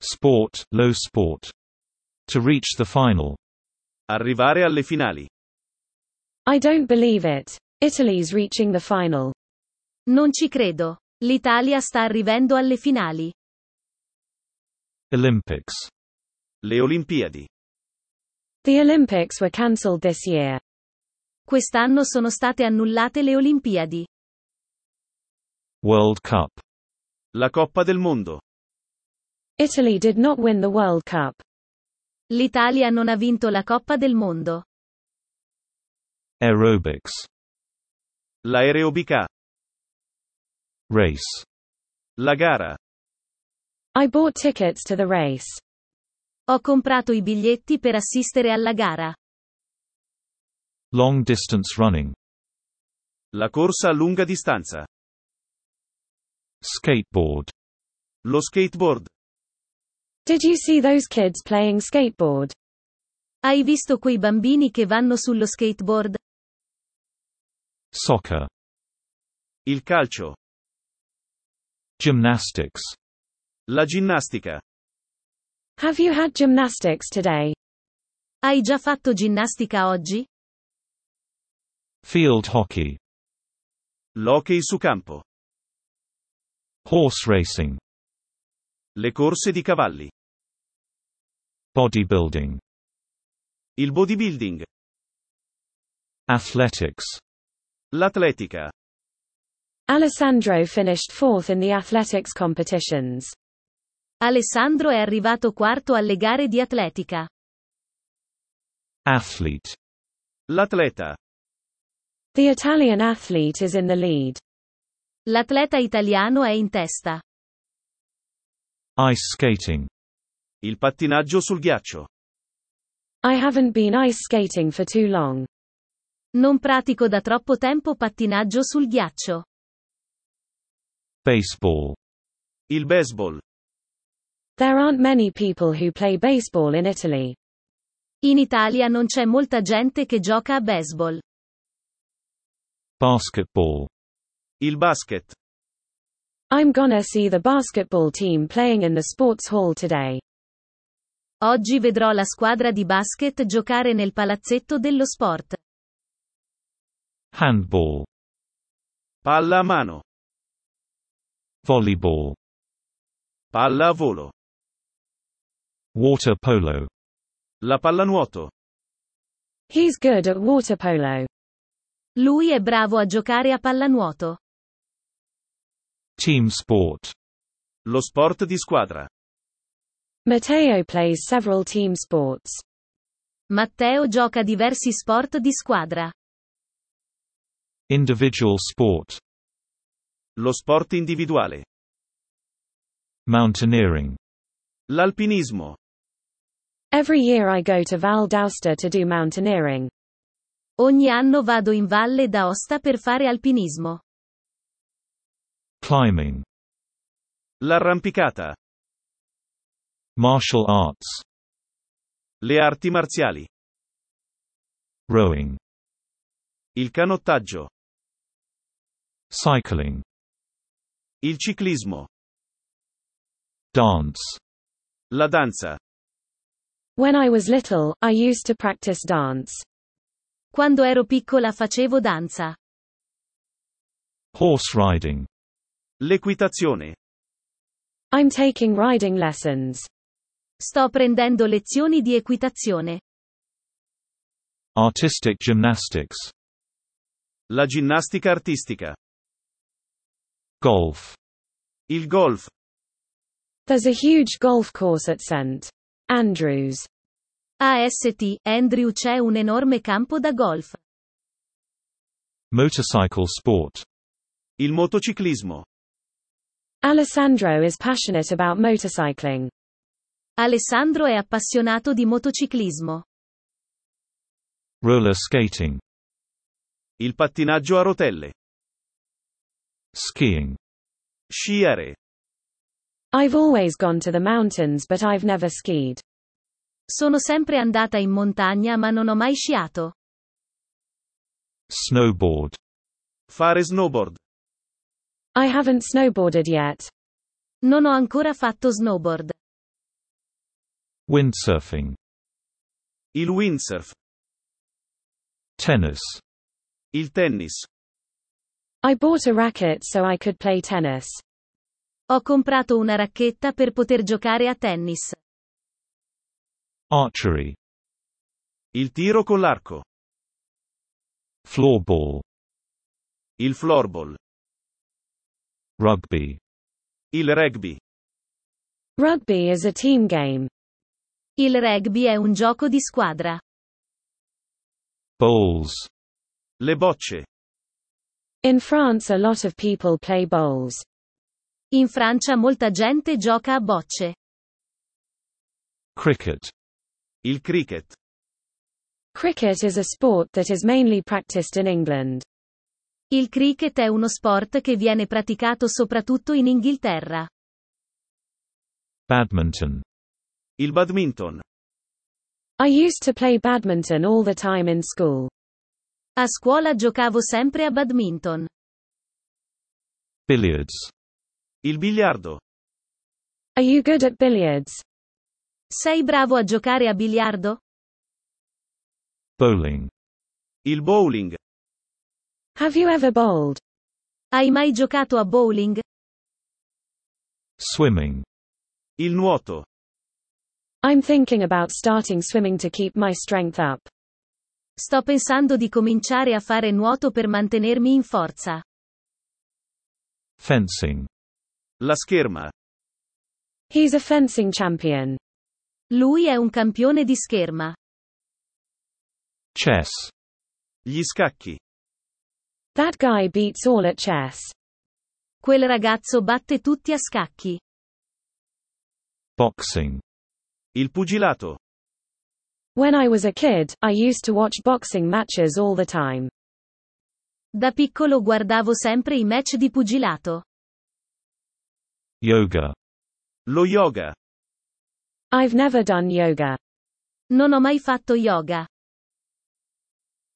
Sport, low sport. To reach the final. Arrivare alle finali. I don't believe it. Italy's reaching the final. Non ci credo. L'Italia sta arrivando alle finali. Olympics. Le Olimpiadi. The Olympics were cancelled this year. Quest'anno sono state annullate le Olimpiadi. World Cup. La Coppa del Mondo. Italy did not win the World Cup. L'Italia non ha vinto la Coppa del Mondo. Aerobics. L'aerobica. Race. La gara. I bought tickets to the race. Ho comprato i biglietti per assistere alla gara. Long distance running. La corsa a lunga distanza. Skateboard. Lo skateboard. Did you see those kids playing skateboard? Hai visto quei bambini che vanno sullo skateboard? Soccer. Il calcio. Gymnastics. La ginnastica. Have you had gymnastics today? Hai già fatto ginnastica oggi? Field hockey. L'hockey su campo. Horse racing. Le corse di cavalli. Bodybuilding. Il bodybuilding. Athletics. L'atletica. Alessandro finished fourth in the athletics competitions. Alessandro è arrivato quarto alle gare di atletica. Athlete. L'atleta. The Italian athlete is in the lead. L'atleta italiano è in testa. Ice skating. Il pattinaggio sul ghiaccio. I haven't been ice skating for too long. Non pratico da troppo tempo pattinaggio sul ghiaccio. Baseball. Il baseball. There aren't many people who play baseball in Italy. In Italia non c'è molta gente che gioca a baseball. Basketball. Il basket. I'm gonna see the basketball team playing in the sports hall today. Oggi vedrò la squadra di basket giocare nel palazzetto dello sport. Handball. Palla a mano. Volleyball. Palla a volo. Water polo. La pallanuoto. He's good at water polo. Lui è bravo a giocare a pallanuoto. Team sport. Lo sport di squadra. Matteo plays several team sports. Matteo gioca diversi sport di squadra. Individual sport. Lo sport individuale. Mountaineering. L'alpinismo. Every year I go to Val d'Aosta to do mountaineering. Ogni anno vado in Valle d'Aosta per fare alpinismo. Climbing. L'arrampicata. Martial arts. Le arti marziali. Rowing. Il canottaggio. Cycling. Il ciclismo. Dance. La danza. When I was little, I used to practice dance. Quando ero piccola facevo danza. Horse riding. L'equitazione. I'm taking riding lessons. Sto prendendo lezioni di equitazione. Artistic gymnastics. La ginnastica artistica. Golf. Il golf. There's a huge golf course at St. Andrews. A St. Andrew c'è un enorme campo da golf. Motorcycle sport. Il motociclismo. Alessandro is passionate about motorcycling. Alessandro è appassionato di motociclismo. Roller skating. Il pattinaggio a rotelle. Skiing. Sciare. I've always gone to the mountains but I've never skied. Sono sempre andata in montagna ma non ho mai sciato. Snowboard. Fare snowboard. I haven't snowboarded yet. Non ho ancora fatto snowboard. Windsurfing. Il windsurf. Tennis. Il tennis. I bought a racket so I could play tennis. Ho comprato una racchetta per poter giocare a tennis. Archery. Il tiro con l'arco. Floorball. Il floorball. Rugby. Il rugby. Rugby is a team game. Il rugby è un gioco di squadra. Bowls. Le bocce. In France a lot of people play bowls. In Francia molta gente gioca a bocce. Cricket. Il cricket. Cricket is a sport that is mainly practiced in England. Il cricket è uno sport che viene praticato soprattutto in Inghilterra. Badminton. Il badminton. I used to play badminton all the time in school. A scuola giocavo sempre a badminton. Billiards. Il biliardo. Are you good at billiards? Sei bravo a giocare a biliardo? Bowling. Il bowling. Have you ever bowled? Hai mai giocato a bowling? Swimming. Il nuoto. I'm thinking about starting swimming to keep my strength up. Sto pensando di cominciare a fare nuoto per mantenermi in forza. Fencing. La scherma. He's a fencing champion. Lui è un campione di scherma. Chess. Gli scacchi. That guy beats all at chess. Quel ragazzo batte tutti a scacchi. Boxing. Il pugilato. When I was a kid, I used to watch boxing matches all the time. Da piccolo guardavo sempre i match di pugilato. Yoga. Lo yoga. I've never done yoga. Non ho mai fatto yoga.